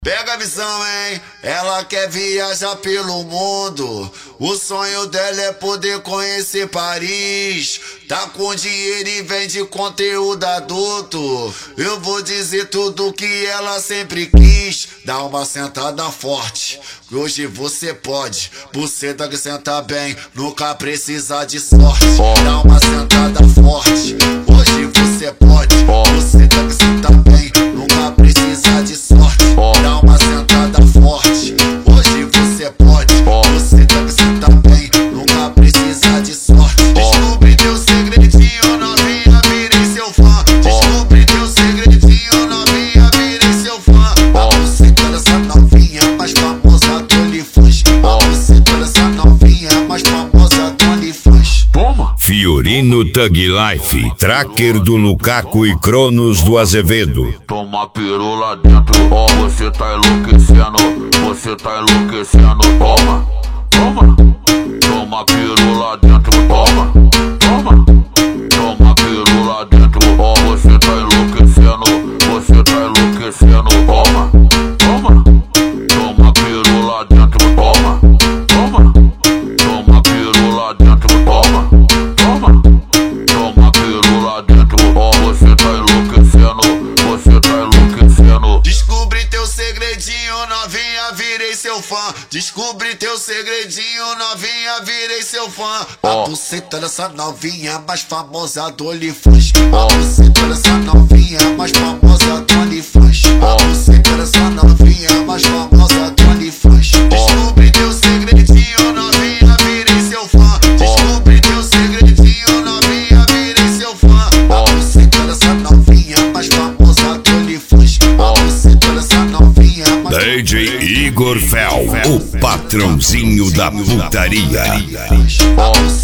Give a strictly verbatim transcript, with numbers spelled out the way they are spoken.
Pega a visão, hein? Ela quer viajar pelo mundo. O sonho dela é poder conhecer Paris. Tá com dinheiro e vende conteúdo adulto. Eu vou dizer tudo que ela sempre quis. Dá uma sentada forte, que hoje você pode. Buceta que senta bem, nunca precisa de sorte. Dá uma sentada forte, hoje você pode. Buceta que senta bem, nunca precisa de sorte. Dá uma sentada forte, hoje você pode. Você tá que senta bem, nunca precisa de sorte. Descobri teu segredinho, novinha, virei seu fã. Descobri teu segredinho, novinha, virei seu fã. A buceta dessa novinha mais famosa do OnlyFans. A buceta dessa novinha mais famosa do OnlyFans. Toma! Fiorino Thug Life, tracker do Lukaku e Cronos do Azevedo. Toma peru lá dentro, ó, oh, você tá enlouquecendo, você tá enlouquecendo, toma, toma, toma peru lá dentro, toma, toma, toma peru lá dentro, ó, oh, você tá enlouquecendo, você tá enlouquecendo, toma, toma, toma peru lá dentro, toma, toma, toma peru lá dentro, toma, toma, toma peru lá dentro, ó, oh, você tá enlouquecendo, você tá enlouquecendo. Descobri teu segredinho, novinha, virei seu fã. Descobri teu segredinho, novinha, virei seu fã. A buceta dessa novinha mais famosa do OnlyFans. A buceta dessa novinha mais famosa do OnlyFans. A buceta dessa novinha mais famosa do OnlyFans. Descobri teu segredinho, novinha, virei seu fã. Descobri teu segredinho, novinha, virei seu fã. A buceta dessa novinha mais famosa do OnlyFans. A buceta dessa novinha mais D J Igor Fel, o patrãozinho da putaria. famosa.